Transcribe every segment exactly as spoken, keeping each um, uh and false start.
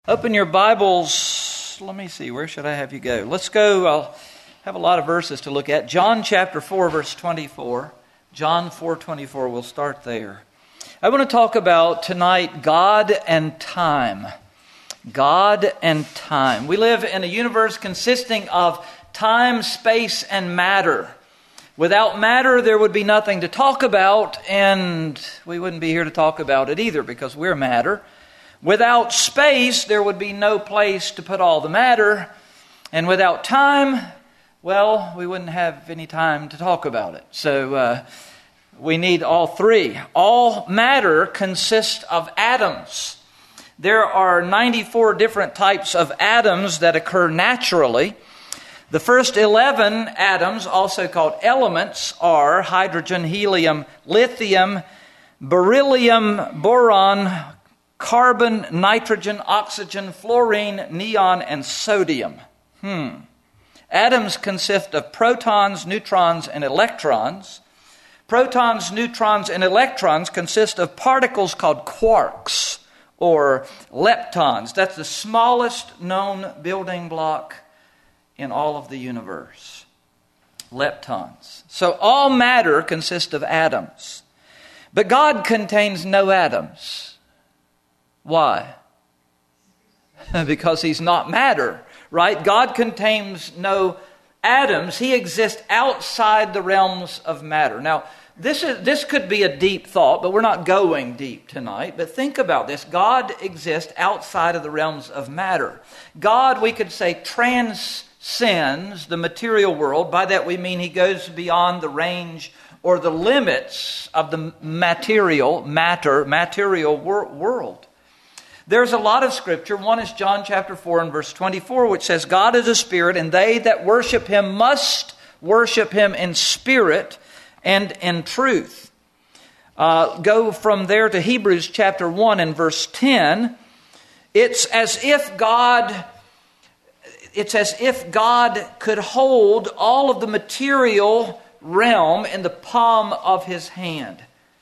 Open your Bibles. Let me see, where should I have you go? Let's go, I'll have a lot of verses to look at. John chapter four, verse twenty-four. John four twenty-four, we'll start there. I want to talk about tonight God and time. God and time. We live in a universe consisting of time, space, and matter. Without matter, there would be nothing to talk about, and we wouldn't be here to talk about it either because we're matter. Without space, there would be no place to put all the matter. And without time, well, we wouldn't have any time to talk about it. So uh, we need all three. All matter consists of atoms. There are ninety-four different types of atoms that occur naturally. The first eleven atoms, also called elements, are hydrogen, helium, lithium, beryllium, boron, carbon, nitrogen, oxygen, fluorine, neon, and sodium. Hmm. Atoms consist of protons, neutrons, and electrons. Protons, neutrons, and electrons consist of particles called quarks or leptons. That's the smallest known building block in all of the universe. Leptons. So all matter consists of atoms. But God contains no atoms. Why? Because He's not matter, right? God contains no atoms. He exists outside the realms of matter. Now, this is this could be a deep thought, but we're not going deep tonight. But think about this. God exists outside of the realms of matter. God, we could say, transcends the material world. By that we mean He goes beyond the range or the limits of the material, matter, material wor- world. There's a lot of scripture. One is John chapter four and verse twenty-four, which says, God is a spirit, and they that worship Him must worship Him in spirit and in truth. Uh, go from there to Hebrews chapter one and verse ten. It's as if God, it's as if God could hold all of the material realm in the palm of His hand.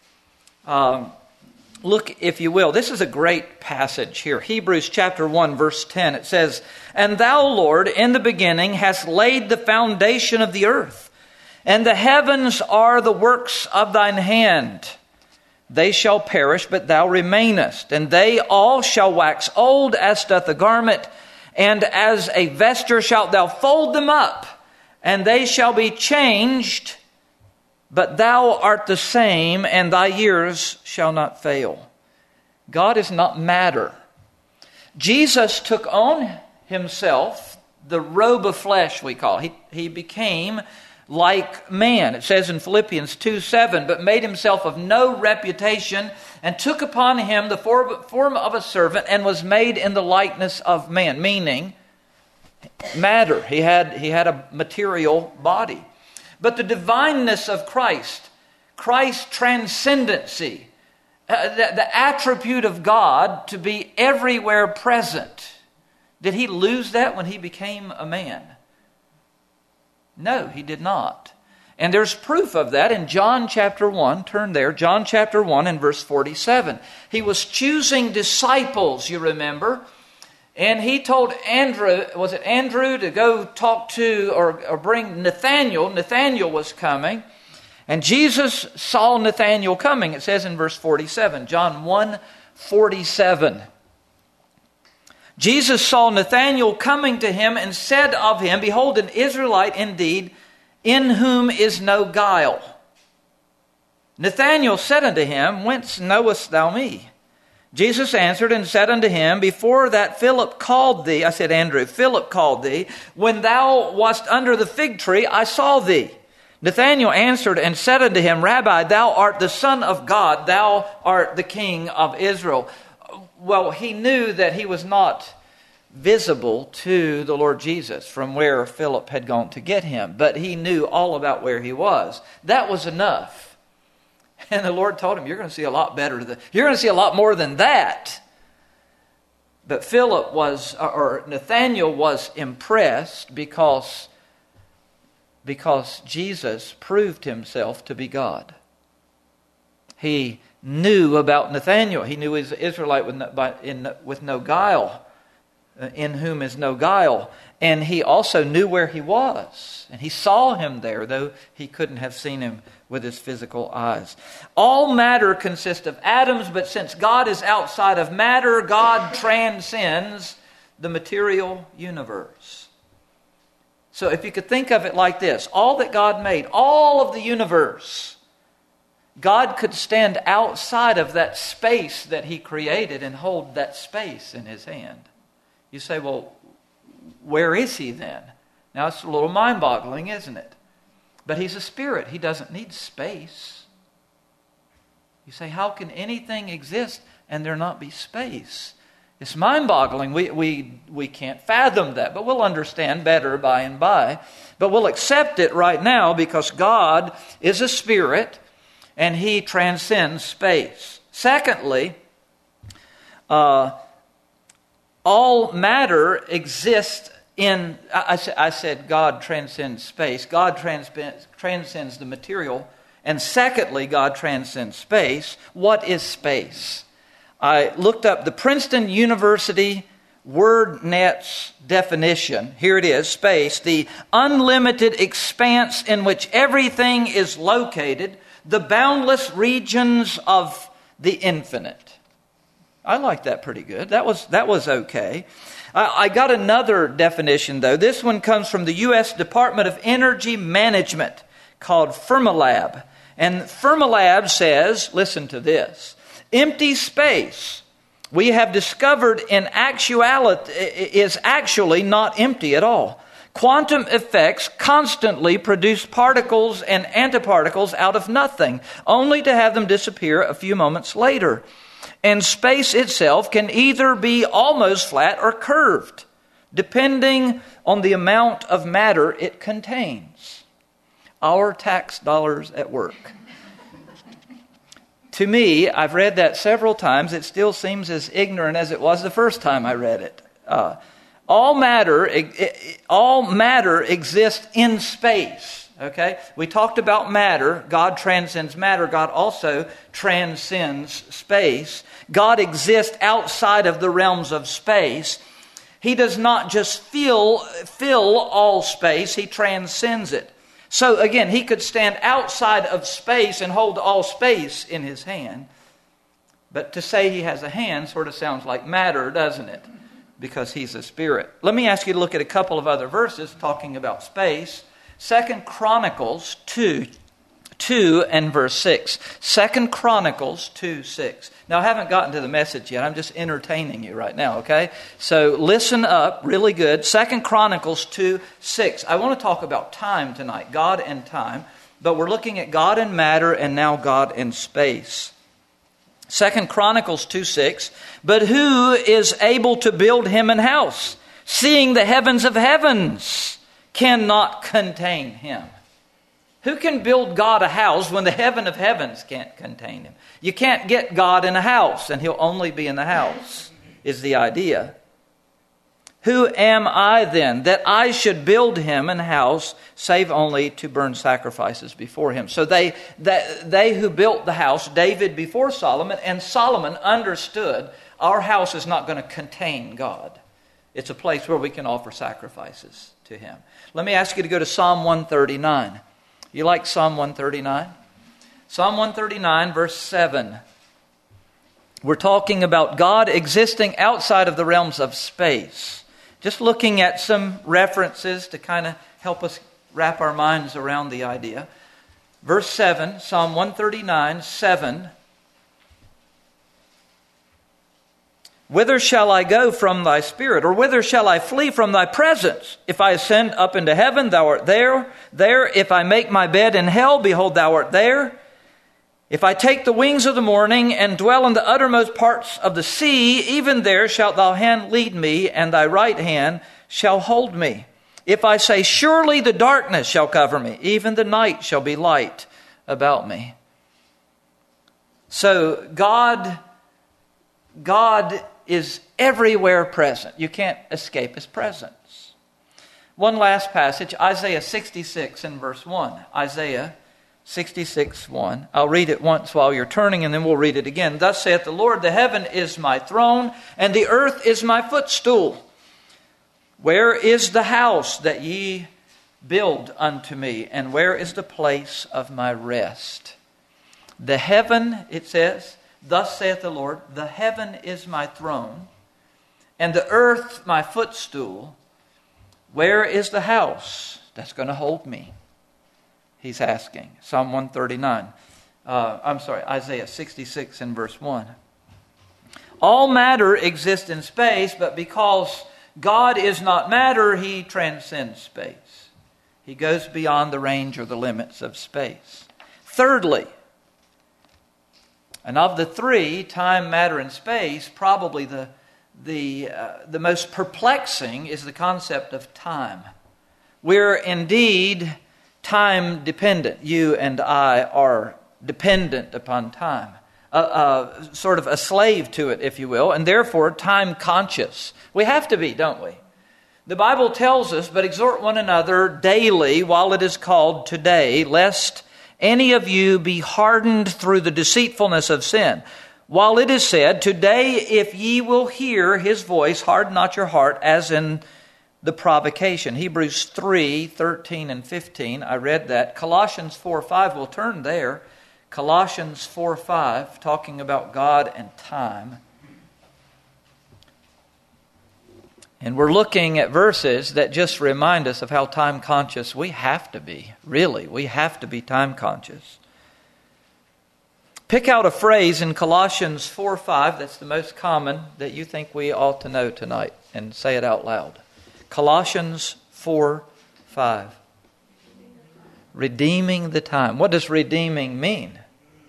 Um, Look, if you will, this is a great passage here. Hebrews chapter one, verse ten. It says, And thou, Lord, in the beginning hast laid the foundation of the earth, and the heavens are the works of thine hand. They shall perish, but thou remainest, and they all shall wax old as doth a garment, and as a vesture shalt thou fold them up, and they shall be changed, but thou art the same, and thy years shall not fail. God is not matter. Jesus took on Himself the robe of flesh, we call it. He, he became like man. It says in Philippians two seven, but made Himself of no reputation, and took upon Him the form of a servant, and was made in the likeness of man. Meaning, matter. He had, he had a material body. But the divineness of Christ, Christ's transcendency, uh, the, the attribute of God to be everywhere present, did He lose that when He became a man? No, He did not. And there's proof of that in John chapter one. Turn there, John chapter one and verse forty-seven. He was choosing disciples, you remember. And He told Andrew, was it Andrew, to go talk to or, or bring Nathanael. Nathanael was coming. And Jesus saw Nathanael coming. It says in verse forty-seven, John one forty-seven. Jesus saw Nathanael coming to Him and said of him, Behold, an Israelite indeed, in whom is no guile. Nathanael said unto him, Whence knowest thou me? Jesus answered and said unto him, Before that Philip called thee, I said, Andrew, Philip called thee, when thou wast under the fig tree, I saw thee. Nathanael answered and said unto him, Rabbi, thou art the Son of God, thou art the King of Israel. Well, he knew that he was not visible to the Lord Jesus from where Philip had gone to get him, but he knew all about where he was. That was enough. And the Lord told him, you're going to see a lot better than, you're going to see a lot more than that. But Philip was, or Nathanael was impressed because, because Jesus proved Himself to be God. He knew about Nathanael. He knew he was an Israelite with no, by, in, with no guile. in whom is no guile. And he also knew where he was. And he saw him there, though he couldn't have seen him with his physical eyes. All matter consists of atoms, but since God is outside of matter, God transcends the material universe. So if you could think of it like this, all that God made, all of the universe, God could stand outside of that space that he created and hold that space in his hand. You say, well, where is he then? Now it's a little mind-boggling, isn't it? But he's a spirit. He doesn't need space. You say, how can anything exist and there not be space? It's mind-boggling. We, we, we can't fathom that, but we'll understand better by and by. But we'll accept it right now because God is a spirit and he transcends space. Secondly, uh, all matter exists in, I, I said God transcends space. God transcends, transcends the material. And secondly, God transcends space. What is space? I looked up the Princeton University WordNet's definition. Here it is, space, the unlimited expanse in which everything is located, the boundless regions of the infinite. I like that pretty good. That was, that was okay. I got another definition, though. This one comes from the U S Department of Energy Management called Fermilab. And Fermilab says, listen to this, empty space we have discovered in actuality is actually not empty at all. Quantum effects constantly produce particles and antiparticles out of nothing, only to have them disappear a few moments later. And space itself can either be almost flat or curved, depending on the amount of matter it contains. Our tax dollars at work. To me, I've read that several times. It still seems as ignorant as it was the first time I read it. Uh, all matter, all matter exists in space. Okay, we talked about matter. God transcends matter. God also transcends space. God exists outside of the realms of space. He does not just fill, fill all space. He transcends it. So again, he could stand outside of space and hold all space in his hand. But to say he has a hand sort of sounds like matter, doesn't it? Because he's a spirit. Let me ask you to look at a couple of other verses talking about space. Second Chronicles two, two and verse six. Second Chronicles two, six. Now, I haven't gotten to the message yet. I'm just entertaining you right now, okay? So listen up really good. Second Chronicles two, six. I want to talk about time tonight, God and time. But we're looking at God and matter and now God and space. Second Chronicles two, six. But who is able to build him an house, seeing the heavens of heavens cannot contain him? Who can build God a house when the heaven of heavens can't contain him? You can't get God in a house, and he'll only be in the house, is the idea. Who am I then that I should build him an house, save only to burn sacrifices before him? So they, they, they who built the house, David before Solomon, and Solomon understood our house is not going to contain God. It's a place where we can offer sacrifices to him. Let me ask you to go to Psalm one thirty-nine. You like Psalm one thirty-nine? Psalm one thirty-nine, verse seven. We're talking about God existing outside of the realms of space. Just looking at some references to kind of help us wrap our minds around the idea. Verse seven, Psalm one thirty-nine, seven. Whither shall I go from thy spirit? Or whither shall I flee from thy presence? If I ascend up into heaven, thou art there. There, if I make my bed in hell, behold, thou art there. If I take the wings of the morning and dwell in the uttermost parts of the sea, even there shalt thou hand lead me, and thy right hand shall hold me. If I say, surely the darkness shall cover me, even the night shall be light about me. So God, God is everywhere present. You can't escape his presence. One last passage, Isaiah sixty-six and verse one. Isaiah sixty-six, one. I'll read it once while you're turning, and then we'll read it again. Thus saith the Lord, the heaven is my throne, and the earth is my footstool. Where is the house that ye build unto me? And where is the place of my rest? The heaven, it says, thus saith the Lord, the heaven is my throne, and the earth my footstool. Where is the house that's going to hold me? He's asking. Psalm one thirty-nine. Uh, I'm sorry, Isaiah sixty-six and verse one. All matter exists in space, but because God is not matter, He transcends space. He goes beyond the range or the limits of space. Thirdly, and of the three, time, matter, and space, probably the the uh, the most perplexing is the concept of time. We're indeed time dependent. You and I are dependent upon time, uh, uh, sort of a slave to it, if you will, and therefore time conscious. We have to be, don't we? The Bible tells us, but exhort one another daily while it is called today, lest any of you be hardened through the deceitfulness of sin. While it is said, today if ye will hear His voice, harden not your heart as in the provocation. Hebrews three, thirteen and fifteen, I read that. Colossians four, five, we'll turn there. Colossians four, five, talking about God and time. And we're looking at verses that just remind us of how time conscious we have to be. Really, we have to be time conscious. Pick out a phrase in Colossians four, five that's the most common that you think we ought to know tonight and say it out loud. Colossians four, five. Redeeming the time. What does redeeming mean?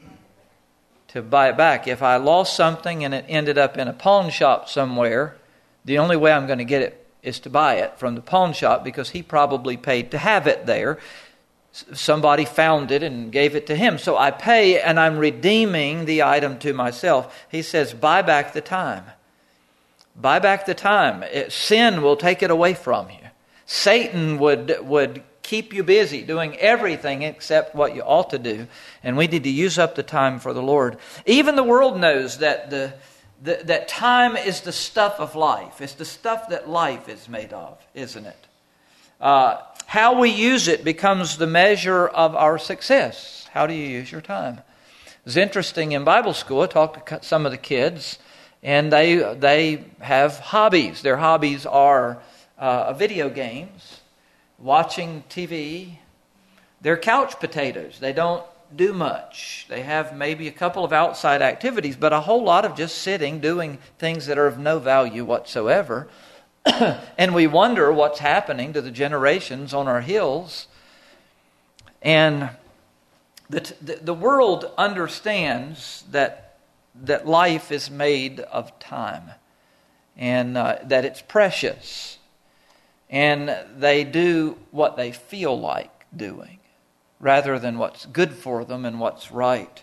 To buy it back. If I lost something and it ended up in a pawn shop somewhere, the only way I'm going to get it is to buy it from the pawn shop because he probably paid to have it there. Somebody found it and gave it to him. So I pay and I'm redeeming the item to myself. He says, buy back the time. Buy back the time. It, sin will take it away from you. Satan would, would keep you busy doing everything except what you ought to do. And we need to use up the time for the Lord. Even the world knows that the The, that time is the stuff of life. It's the stuff that life is made of, isn't it? Uh, how we use it becomes the measure of our success. How do you use your time? It's interesting in Bible school, I talked to some of the kids, and they they have hobbies. Their hobbies are uh, video games, watching T V. They're couch potatoes. They don't do much. They have maybe a couple of outside activities, but a whole lot of just sitting, doing things that are of no value whatsoever. And we wonder what's happening to the generations on our hills. And the, the, the world understands that, that life is made of time and uh, that it's precious. And they do what they feel like doing, rather than what's good for them and what's right.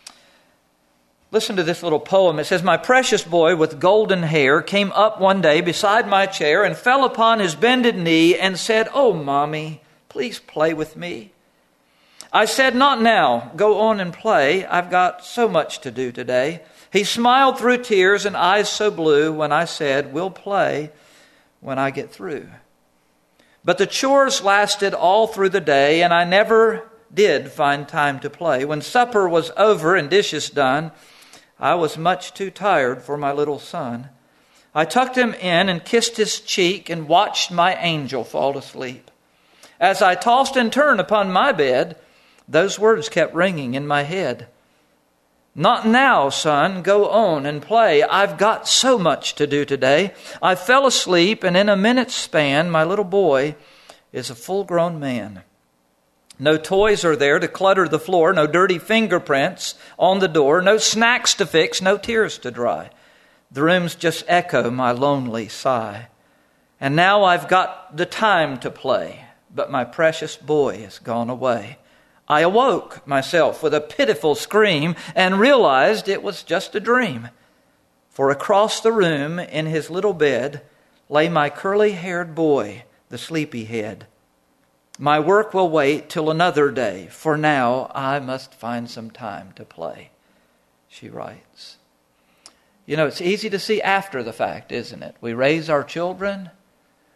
Listen to this little poem. It says, my precious boy with golden hair came up one day beside my chair and fell upon his bended knee and said, oh, Mommy, please play with me. I said, not now. Go on and play. I've got so much to do today. He smiled through tears and eyes so blue when I said, we'll play when I get through. But the chores lasted all through the day, and I never did find time to play. When supper was over and dishes done, I was much too tired for my little son. I tucked him in and kissed his cheek and watched my angel fall asleep. As I tossed and turned upon my bed, those words kept ringing in my head. Not now, son. Go on and play. I've got so much to do today. I fell asleep, and in a minute's span, my little boy is a full-grown man. No toys are there to clutter the floor, no dirty fingerprints on the door, no snacks to fix, no tears to dry. The rooms just echo my lonely sigh. And now I've got the time to play, but my precious boy has gone away. I awoke myself with a pitiful scream and realized it was just a dream. For across the room in his little bed lay my curly-haired boy, the sleepyhead. My work will wait till another day, for now I must find some time to play, she writes. You know, it's easy to see after the fact, isn't it? We raise our children,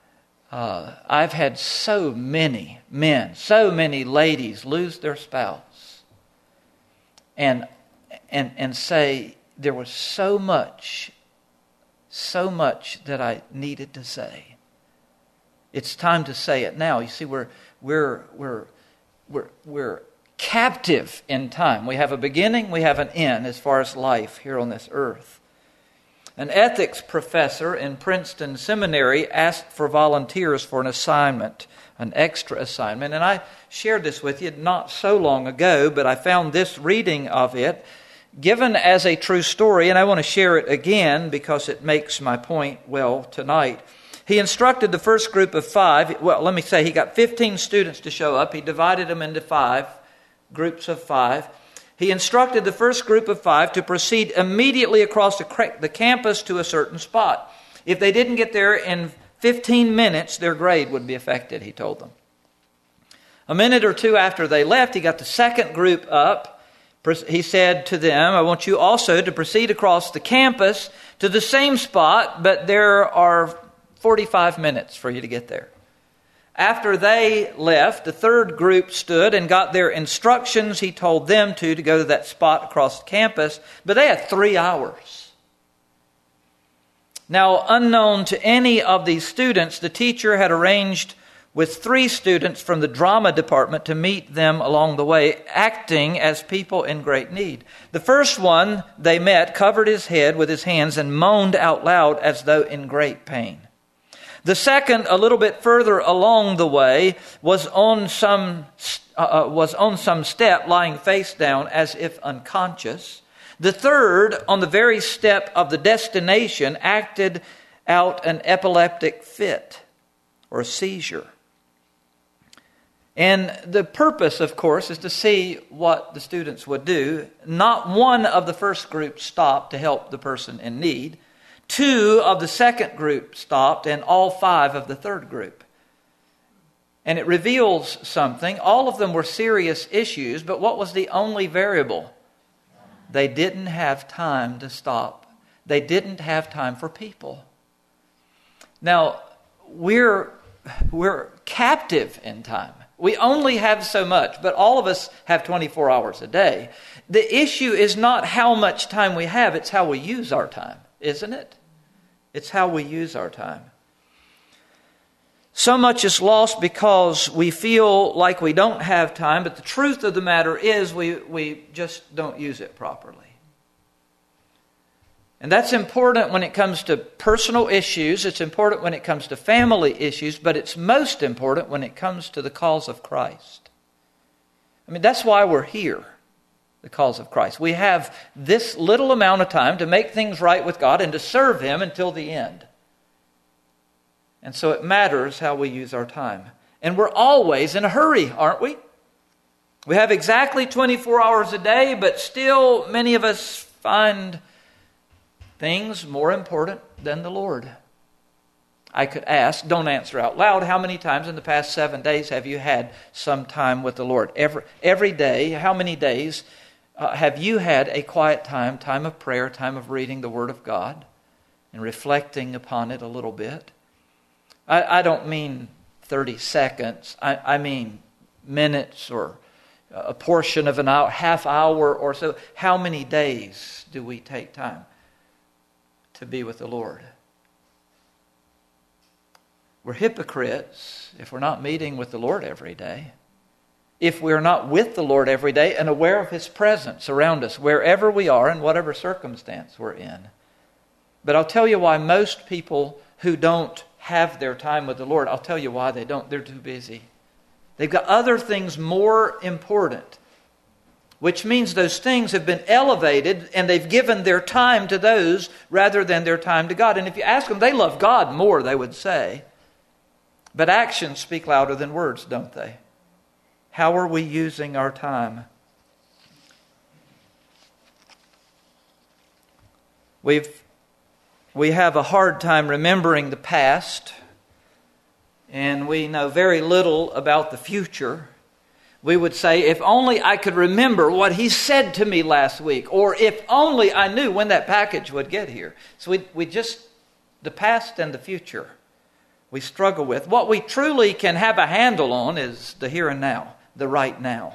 Uh, I've had so many men, so many ladies lose their spouse and and and say, there was so much, so much that I needed to say. It's time to say it now. You see, we're we're we're we're we're captive in time. We have a beginning, we have an end as far as life here on this earth. An ethics professor in Princeton Seminary asked for volunteers for an assignment, an extra assignment. And I shared this with you not so long ago, but I found this reading of it given as a true story, and I want to share it again because it makes my point well tonight. He instructed the first group of five, well, let me say, he got fifteen students to show up. He divided them into five, groups of five. He instructed the first group of five to proceed immediately across the, the campus to a certain spot. If they didn't get there in fifteen minutes, their grade would be affected, he told them. A minute or two after they left, he got the second group up. He said to them, I want you also to proceed across the campus to the same spot, but there are forty-five minutes for you to get there. After they left, the third group stood and got their instructions he told them to, to go to that spot across the campus, but they had three hours. Now, unknown to any of these students, the teacher had arranged with three students from the drama department to meet them along the way, acting as people in great need. The first one they met covered his head with his hands and moaned out loud as though in great pain. The second, a little bit further along the way, was on some uh, was on some step, lying face down as if unconscious. The third, on the very step of the destination, acted out an epileptic fit or seizure. And the purpose, of course, is to see what the students would do. Not one of the first group stopped to help the person in need. Two of the second group stopped, and all five of the third group. And it reveals something. All of them were serious issues, but what was the only variable? They didn't have time to stop. They didn't have time for people. Now, we're, we're captive in time. We only have so much, but all of us have twenty-four hours a day. The issue is not how much time we have, it's how we use our time, isn't it? It's how we use our time. So much is lost because we feel like we don't have time, but the truth of the matter is we, we just don't use it properly. And that's important when it comes to personal issues. It's important when it comes to family issues, but it's most important when it comes to the cause of Christ. I mean, that's why we're here, the cause of Christ. We have this little amount of time to make things right with God and to serve Him until the end. And so it matters how we use our time. And we're always in a hurry, aren't we? We have exactly twenty-four hours a day, but still many of us find things more important than the Lord. I could ask, don't answer out loud, how many times in the past seven days have you had some time with the Lord? Every, every day, how many days uh, have you had a quiet time, time of prayer, time of reading the Word of God and reflecting upon it a little bit? I, I don't mean thirty seconds. I, I mean minutes or a portion of an hour, half hour or so. How many days do we take time to be with the Lord? We're hypocrites if we're not meeting with the Lord every day. If we're not with the Lord every day and aware of His presence around us, wherever we are and whatever circumstance we're in. But I'll tell you why most people who don't have their time with the Lord, I'll tell you why they don't. They're too busy. They've got other things more important, which means those things have been elevated and they've given their time to those rather than their time to God. And if you ask them, they love God more, they would say. But actions speak louder than words, don't they? How are we using our time? We've, we have a hard time remembering the past, and we know very little about the future. We would say, if only I could remember what he said to me last week, or if only I knew when that package would get here. So we, we just, the past and the future we struggle with. What we truly can have a handle on is the here and now, the right now.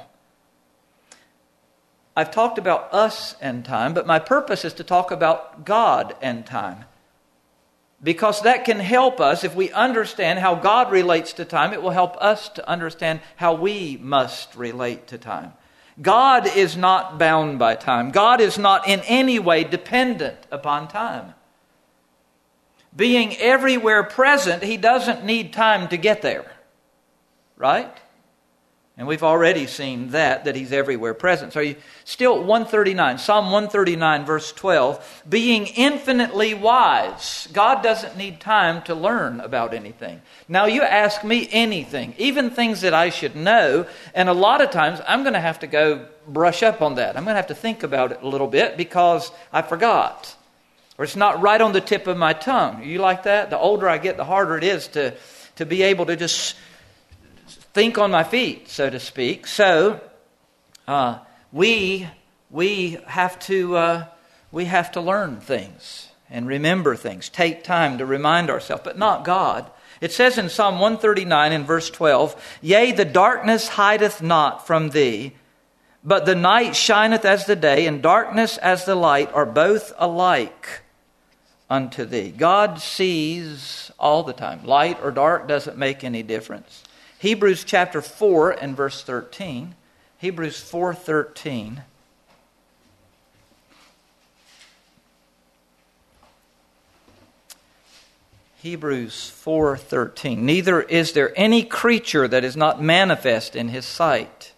I've talked about us and time, but my purpose is to talk about God and time. Because that can help us, if we understand how God relates to time, it will help us to understand how we must relate to time. God is not bound by time. God is not in any way dependent upon time. Being everywhere present, He doesn't need time to get there. Right? And we've already seen that, that He's everywhere present. So you still one thirty-nine, Psalm one thirty-nine verse twelve, being infinitely wise. God doesn't need time to learn about anything. Now you ask me anything, even things that I should know, and a lot of times I'm going to have to go brush up on that. I'm going to have to think about it a little bit because I forgot. Or it's not right on the tip of my tongue. You like that? The older I get, the harder it is to, to be able to just think on my feet, so to speak. So uh, we we have to uh, we have to learn things and remember things. Take time to remind ourselves, but not God. It says in Psalm one thirty-nine in verse twelve, "Yea, the darkness hideth not from thee, but the night shineth as the day, and darkness as the light are both alike unto thee." God sees all the time. Light or dark doesn't make any difference. Hebrews chapter four and verse thirteen. Hebrews four thirteen. Hebrews four thirteen. "Neither is there any creature that is not manifest in His sight."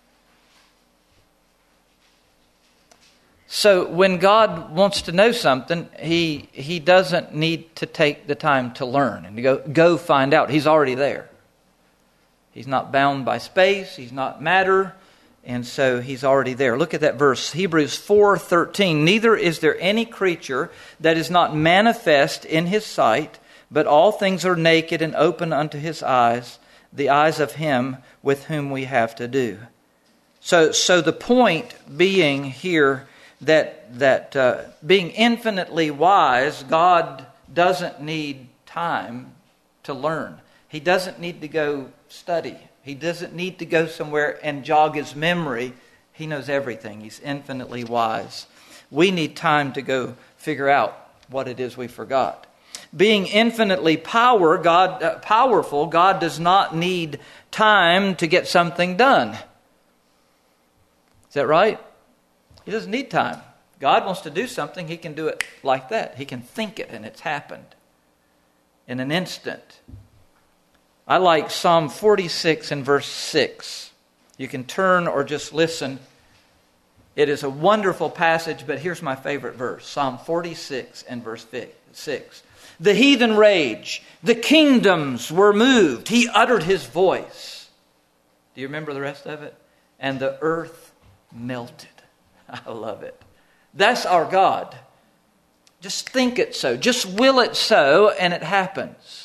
So when God wants to know something, He He doesn't need to take the time to learn and to go, go find out. He's already there. He's not bound by space. He's not matter. And so He's already there. Look at that verse, Hebrews four thirteen. "Neither is there any creature that is not manifest in His sight, but all things are naked and open unto His eyes, the eyes of Him with whom we have to do." So, so the point being here that, that uh, being infinitely wise, God doesn't need time to learn. He doesn't need to go study. He doesn't need to go somewhere and jog his memory. He knows everything. He's infinitely wise. We need time to go figure out what it is we forgot. Being infinitely power, God, uh, powerful, God does not need time to get something done. Is that right? He doesn't need time. God wants to do something, He can do it like that. He can think it and it's happened in an instant. I like Psalm forty-six and verse six. You can turn or just listen. It is a wonderful passage, but here's my favorite verse. Psalm forty-six and verse six. "The heathen rage, the kingdoms were moved. He uttered His voice." Do you remember the rest of it? "And the earth melted." I love it. That's our God. Just think it so. Just will it so, and it happens.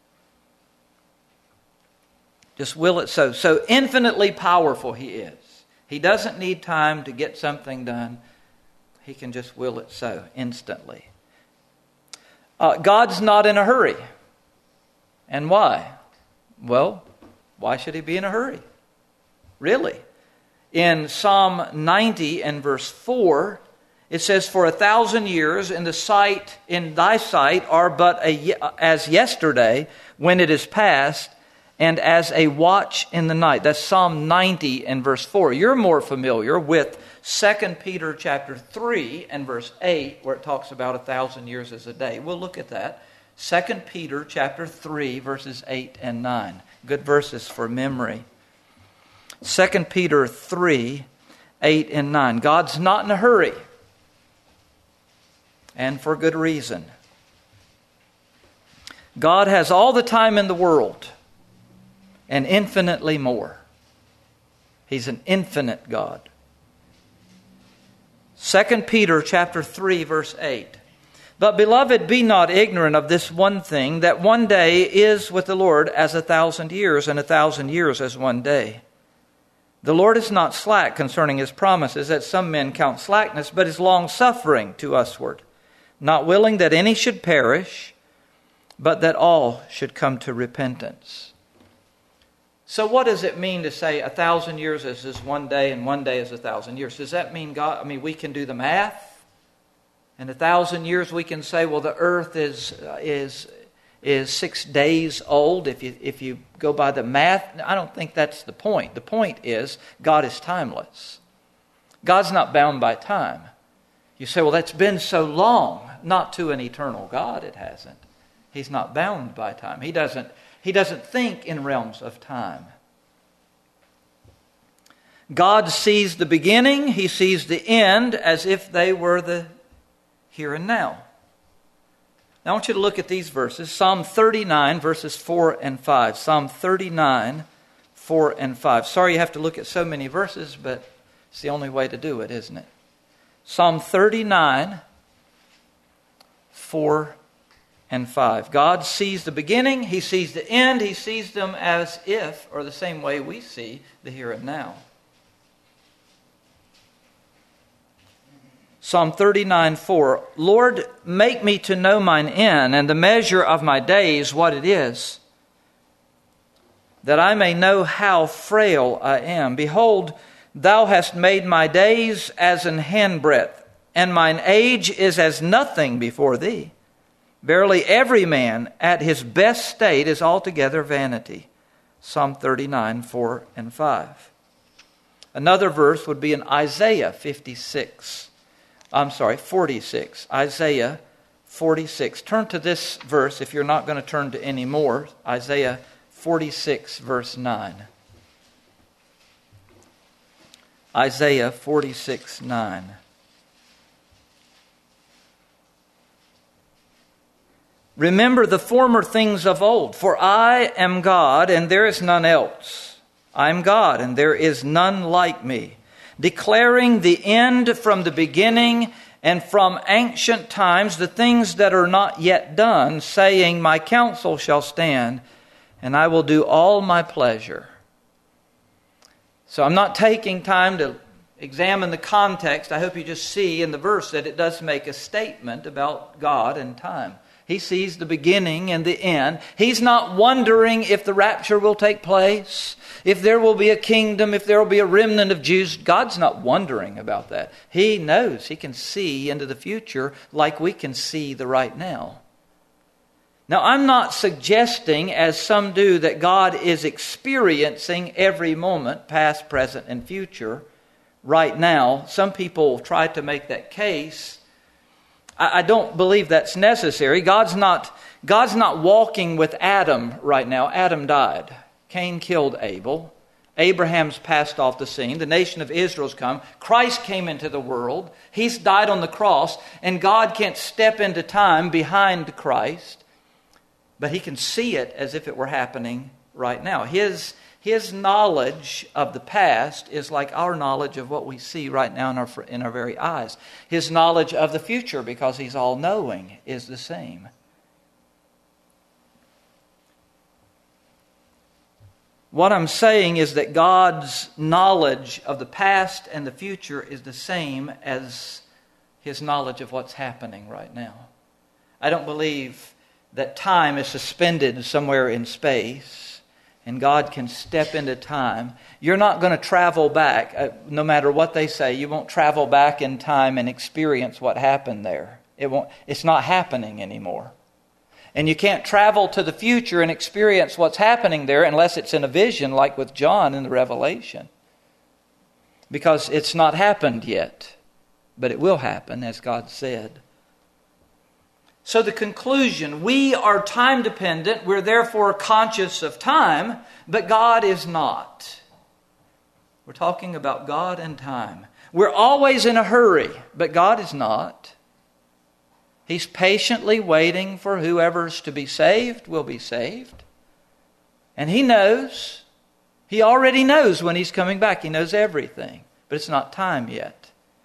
Just will it so. So infinitely powerful He is. He doesn't need time to get something done. He can just will it so instantly. Uh, God's not in a hurry. And why? Well, why should He be in a hurry? Really? In Psalm ninety and verse four, it says, "For a thousand years in the sight, in thy sight are but a, as yesterday when it is past, and as a watch in the night." That's Psalm ninety and verse four. You're more familiar with Second Peter chapter three and verse eight, where it talks about a thousand years as a day. We'll look at that. Second Peter chapter three, verses eight and nine. Good verses for memory. Second Peter three, eight and nine. God's not in a hurry. And for good reason. God has all the time in the world. And infinitely more. He's an infinite God. Second Peter chapter three, verse eight. "But beloved, be not ignorant of this one thing, that one day is with the Lord as a thousand years, and a thousand years as one day. The Lord is not slack concerning His promises, as some men count slackness, but is long-suffering to usward, not willing that any should perish, but that all should come to repentance. So what does it mean to say a thousand years is, is one day and one day is a thousand years? Does that mean God, I mean, we can do the math? And a thousand years we can say, well, the earth is uh, is is six days old if you if you go by the math. I don't think that's the point. The point is God is timeless. God's not bound by time. You say, well, that's been so long. Not to an eternal God, it hasn't. He's not bound by time. He doesn't, he doesn't think in realms of time. God sees the beginning. He sees the end as if they were the here and now. Now I want you to look at these verses. Psalm thirty-nine, verses four and five. Psalm thirty-nine, four and five. Sorry you have to look at so many verses, but it's the only way to do it, isn't it? Psalm thirty-nine, four and five. God sees the beginning. He sees the end. He sees them as if, or the same way we see the here and now. Psalm thirty-nine, four. Lord, make me to know mine end and the measure of my days, what it is, that I may know how frail I am. Behold, thou hast made my days as an handbreadth, and mine age is as nothing before thee. Verily, every man at his best state is altogether vanity. Psalm thirty-nine, four and five. Another verse would be in Isaiah fifty-six. I'm sorry, forty-six. Isaiah forty-six. Turn to this verse if you're not going to turn to any more. Isaiah forty-six, verse nine. Isaiah forty-six, nine. Remember the former things of old, for I am God and there is none else. I am God and there is none like me, declaring the end from the beginning and from ancient times the things that are not yet done, saying, my counsel shall stand and I will do all my pleasure. So I'm not taking time to examine the context. I hope you just see in the verse that it does make a statement about God and time. He sees the beginning and the end. He's not wondering if the rapture will take place, if there will be a kingdom, if there will be a remnant of Jews. God's not wondering about that. He knows. He can see into the future like we can see the right now. Now, I'm not suggesting, as some do, that God is experiencing every moment, past, present, and future, right now. Some people try to make that case. I don't believe that's necessary. God's not, God's not walking with Adam right now. Adam died. Cain killed Abel. Abraham's passed off the scene. The nation of Israel's come. Christ came into the world. He's died on the cross. And God can't step into time behind Christ. But He can see it as if it were happening right now. His His knowledge of the past is like our knowledge of what we see right now in our, in our very eyes. His knowledge of the future, because He's all-knowing, is the same. What I'm saying is that God's knowledge of the past and the future is the same as His knowledge of what's happening right now. I don't believe that time is suspended somewhere in space and God can step into time. You're not going to travel back. Uh, no matter what they say, you won't travel back in time and experience what happened there. It won't. It's not happening anymore. And you can't travel to the future and experience what's happening there unless it's in a vision, like with John in the Revelation. Because it's not happened yet. But it will happen, as God said. So the conclusion, we are time dependent, we're therefore conscious of time, but God is not. We're talking about God and time. We're always in a hurry, but God is not. He's patiently waiting for whoever's to be saved will be saved. And He knows, He already knows when He's coming back. He knows everything, but it's not time yet.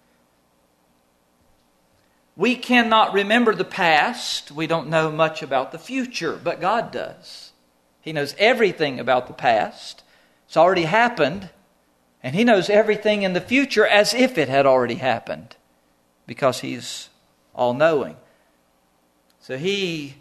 We cannot remember the past. We don't know much about the future, but God does. He knows everything about the past. It's already happened. And He knows everything in the future as if it had already happened, because He's all-knowing. So He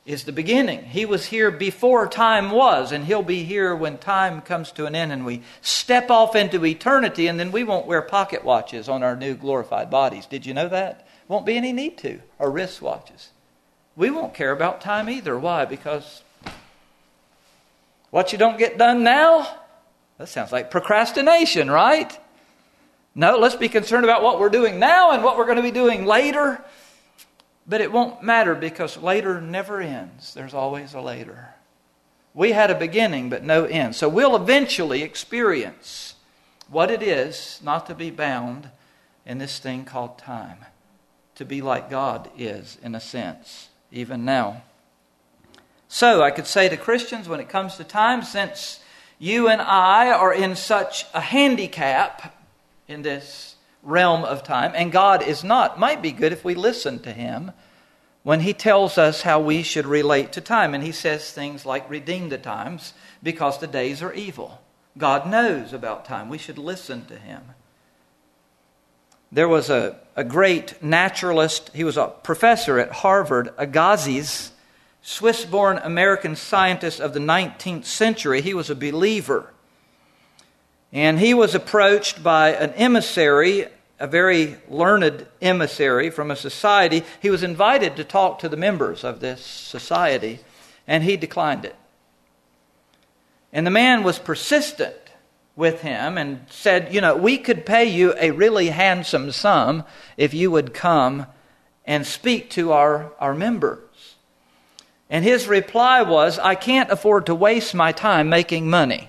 is the beginning. He was here before time was, and He'll be here when time comes to an end and we step off into eternity, and then we won't wear pocket watches on our new glorified bodies. Did you know that? Won't be any need to, or wrist watches. We won't care about time either. Why? Because what you don't get done now, that sounds like procrastination, right? No, let's be concerned about what we're doing now and what we're going to be doing later. But it won't matter because later never ends. There's always a later. We had a beginning but no end. So we'll eventually experience what it is not to be bound in this thing called time. To be like God is, in a sense, even now. So I could say to Christians, when it comes to time, since you and I are in such a handicap in this realm of time, and God is not, might be good if we listen to Him when He tells us how we should relate to time. And He says things like, redeem the times because the days are evil. God knows about time. We should listen to Him. There was a, a great naturalist, he was a professor at Harvard, Agassiz, Swiss-born American scientist of the nineteenth century. He was a believer. And he was approached by an emissary, a very learned emissary from a society. He was invited to talk to the members of this society, and he declined it. And the man was persistent with him and said, you know, we could pay you a really handsome sum if you would come and speak to our, our members. And his reply was, I can't afford to waste my time making money.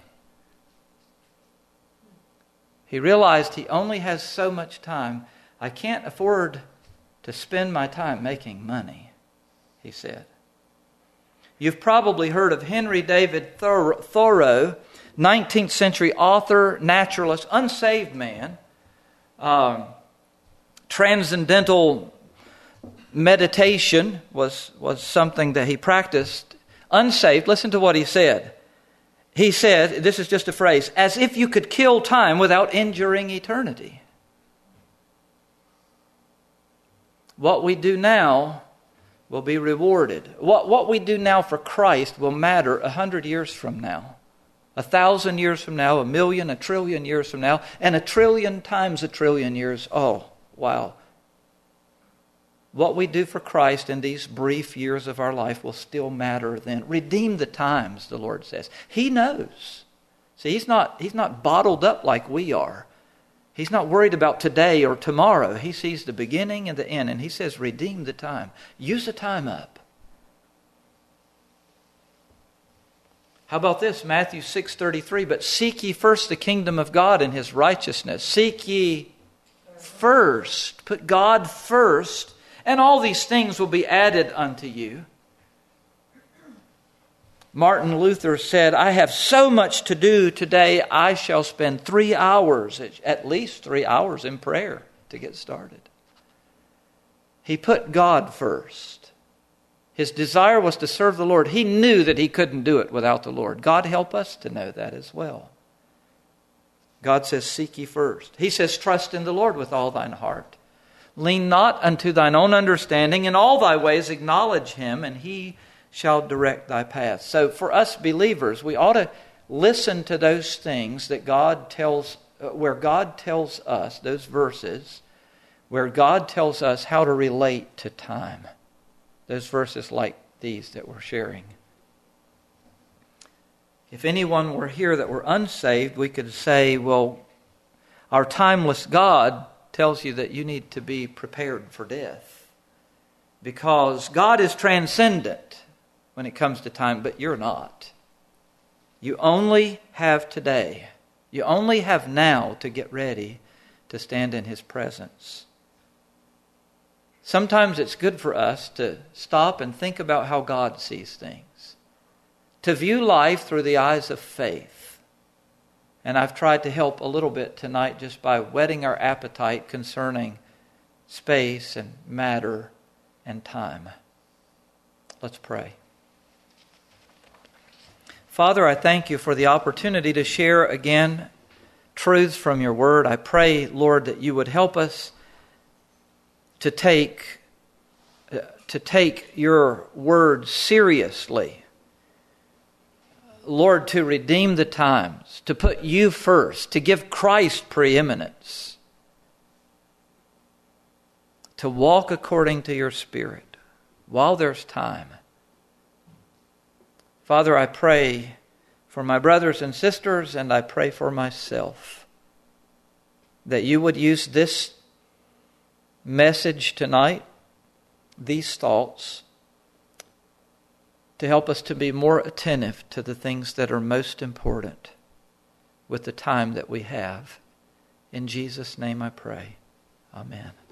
He realized he only has so much time. I can't afford to spend my time making money, he said. You've probably heard of Henry David Thoreau, nineteenth century author, naturalist, unsaved man. Um, transcendental meditation was, was something that he practiced. Unsaved, listen to what he said. He said, this is just a phrase, as if you could kill time without injuring eternity. What we do now will be rewarded. What, what we do now for Christ will matter a hundred years from now. A thousand years from now, a million, a trillion years from now, and a trillion times a trillion years. Oh, wow. What we do for Christ in these brief years of our life will still matter then. Redeem the times, the Lord says. He knows. See, He's not, he's not bottled up like we are. He's not worried about today or tomorrow. He sees the beginning and the end, and He says, redeem the time. Use the time up. How about this? Matthew six thirty-three, but seek ye first the kingdom of God and His righteousness. Seek ye first. Put God first. And all these things will be added unto you. Martin Luther said, I have so much to do today, I shall spend three hours, at least three hours in prayer to get started. He put God first. His desire was to serve the Lord. He knew that he couldn't do it without the Lord. God help us to know that as well. God says, seek ye first. He says, trust in the Lord with all thine heart. Lean not unto thine own understanding. In all thy ways acknowledge Him, and He shall direct thy path. So for us believers, we ought to listen to those things that God tells, uh, where God tells us, those verses, where God tells us how to relate to time. Those verses like these that we're sharing. If anyone were here that were unsaved, we could say, well, our timeless God tells you that you need to be prepared for death. Because God is transcendent when it comes to time, but you're not. You only have today. You only have now to get ready to stand in His presence. Sometimes it's good for us to stop and think about how God sees things. To view life through the eyes of faith. And I've tried to help a little bit tonight just by whetting our appetite concerning space and matter and time. Let's pray. Father, I thank You for the opportunity to share again truths from Your Word. I pray, Lord, that You would help us to take to take your word seriously. Lord, to redeem the times, to put you first, to give Christ preeminence, to walk according to your Spirit while there's time. Father, I pray for my brothers and sisters, and I pray for myself, that you would use this message tonight, these thoughts, to help us to be more attentive to the things that are most important with the time that we have. In Jesus' name I pray. Amen.